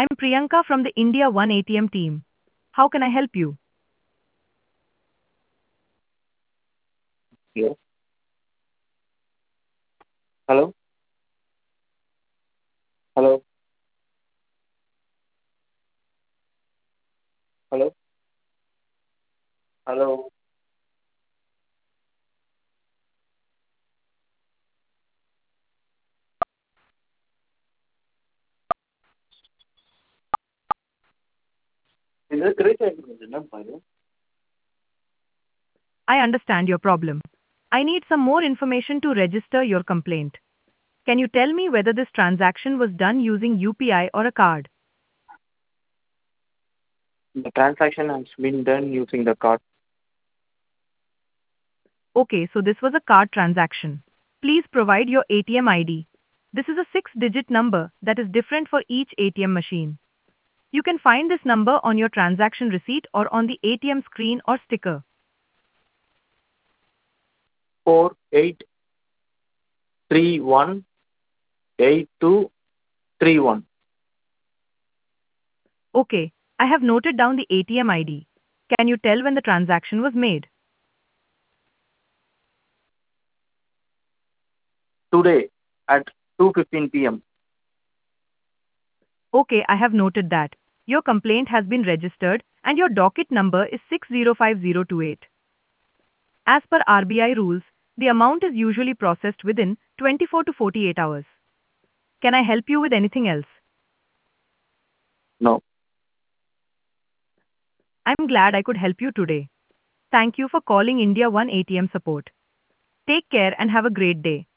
I'm Priyanka from the India One ATM team. How can I help you? Yes. Hello? Hello? Hello? Hello? Is it correct? I understand your problem. I need some more information to register your complaint. Can you tell me whether this transaction was done using UPI or a card? The transaction has been done using the card. Okay, so this was a card transaction. Please provide your ATM ID. This is a six-digit number that is different for each ATM machine. You can find this number on your transaction receipt or on the ATM screen or sticker. 48318231. Okay, I have noted down the ATM ID. Can you tell when the transaction was made? Today at 2:15 p.m. Okay, I have noted that. Your complaint has been registered and your docket number is 605028. As per RBI rules, the amount is usually processed within 24 to 48 hours. Can I help you with anything else? No. I'm glad I could help you today. Thank you for calling India One ATM support. Take care and have a great day.